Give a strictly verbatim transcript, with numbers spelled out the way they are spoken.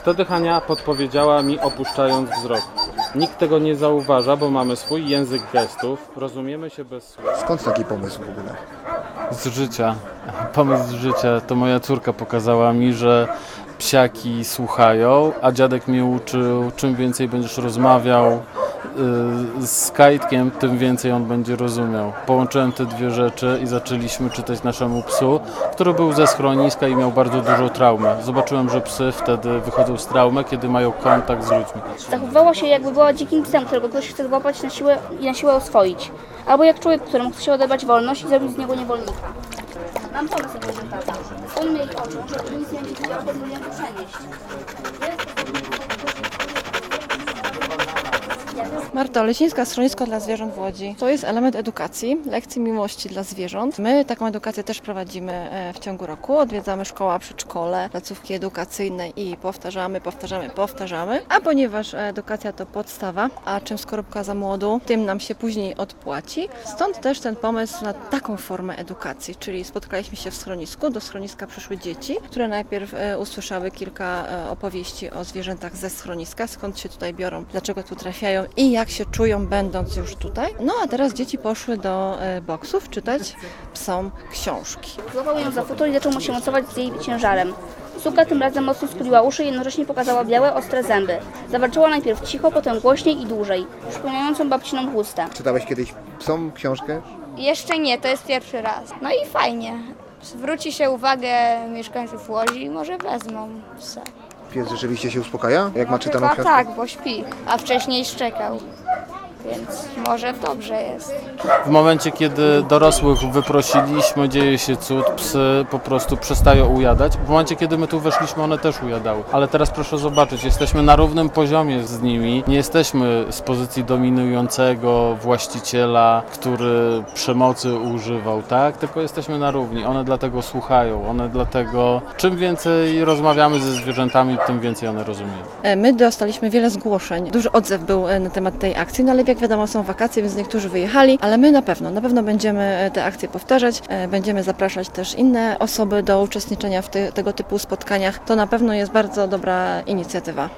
Wtedy Hania podpowiedziała mi, opuszczając wzrok. Nikt tego nie zauważa, bo mamy swój język gestów, rozumiemy się bez słów. Skąd taki pomysł w ogóle? Z życia. Pomysł z życia. To moja córka pokazała mi, że psiaki słuchają, a dziadek mnie uczył, czym więcej będziesz rozmawiał yy, z Kajtkiem, tym więcej on będzie rozumiał. Połączyłem te dwie rzeczy i zaczęliśmy czytać naszemu psu, który był ze schroniska i miał bardzo dużo traumy. Zobaczyłem, że psy wtedy wychodzą z traumy, kiedy mają kontakt z ludźmi. Zachowywała się, jakby była dzikim psem, którego ktoś chce złapać na siłę i na siłę oswoić. Albo jak człowiek, któremu chce się odebrać wolność i zrobić z niego niewolnika. Mam pomysł na prezentację. Zasłońmy jej oczy, żeby nic nie widziała, bo nie to przenieść. Marta Olesińska, Schronisko dla Zwierząt w Łodzi. To jest element edukacji, lekcji miłości dla zwierząt. My taką edukację też prowadzimy w ciągu roku. Odwiedzamy szkoła, przedszkole, placówki edukacyjne i powtarzamy, powtarzamy, powtarzamy. A ponieważ edukacja to podstawa, a czym skorupka za młodu, tym nam się później odpłaci. Stąd też ten pomysł na taką formę edukacji, czyli spotkaliśmy się w schronisku, do schroniska przyszły dzieci, które najpierw usłyszały kilka opowieści o zwierzętach ze schroniska, skąd się tutaj biorą, dlaczego tu trafiają i jak się czują, będąc już tutaj. No a teraz dzieci poszły do boksów czytać psom książki. Złapał ją za futor i zaczął mu się mocować z jej ciężarem. Suka tym razem mocno skuliła uszy i jednocześnie pokazała białe, ostre zęby. Zawalczyła najpierw cicho, potem głośniej i dłużej, przypominającą babciną chustę. Czytałeś kiedyś psom książkę? Jeszcze nie, to jest pierwszy raz. No i fajnie. Zwróci się uwagę mieszkańców Łodzi i może wezmą psa. Pies rzeczywiście się uspokaja, jak ma No czytaną chyba książkę? tak, bo śpi, a wcześniej szczekał. Więc może dobrze jest. W momencie, kiedy dorosłych wyprosiliśmy, dzieje się cud, psy po prostu przestają ujadać. W momencie, kiedy my tu weszliśmy, one też ujadały. Ale teraz proszę zobaczyć, jesteśmy na równym poziomie z nimi. Nie jesteśmy z pozycji dominującego właściciela, który przemocy używał, tak? Tylko jesteśmy na równi. One dlatego słuchają, one dlatego... Czym więcej rozmawiamy ze zwierzętami, tym więcej one rozumieją. My dostaliśmy wiele zgłoszeń. Duży odzew był na temat tej akcji, no ale jak wiadomo są wakacje, więc niektórzy wyjechali, ale my na pewno, na pewno będziemy te akcje powtarzać, będziemy zapraszać też inne osoby do uczestniczenia w te, tego typu spotkaniach. To na pewno jest bardzo dobra inicjatywa.